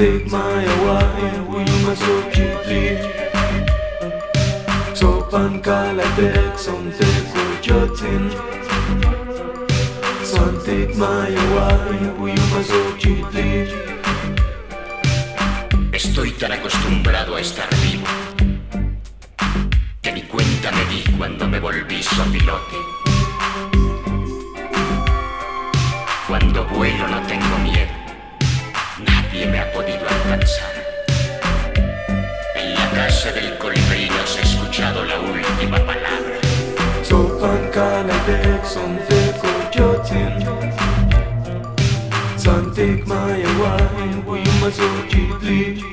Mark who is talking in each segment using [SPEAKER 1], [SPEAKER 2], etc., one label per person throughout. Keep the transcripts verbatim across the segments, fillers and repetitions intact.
[SPEAKER 1] take my wine, will you my so cheaply? So pan kalatek, some take what you're tin. Son take my wine, will you my so cheaply?
[SPEAKER 2] Estoy tan acostumbrado a estar vivo que ni cuenta me di cuando me volví sopilote. Cuando vuelo no tengo miedo, nadie me ha podido alcanzar. En la casa del colibrí no se ha escuchado la última palabra.
[SPEAKER 1] So pan kalatek, some take what you're tin. Son take my wine, will you my so cheaply?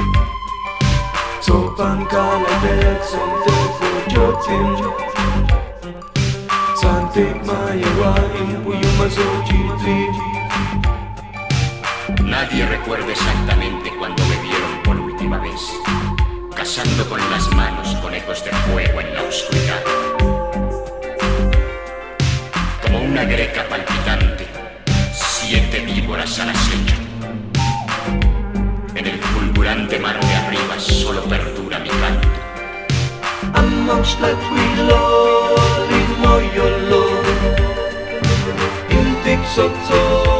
[SPEAKER 1] So pan kalatek, some take what you're tin. Son take my wine, will you my so cheaply?
[SPEAKER 2] Nadie recuerda exactamente cuando me vieron por última vez, cazando con las manos conejos de fuego en la oscuridad. Como una greca palpitante, siete víboras al acecho. En el fulgurante mar de arriba solo perdura mi canto.
[SPEAKER 1] Amongst like we love, in my love, in thick so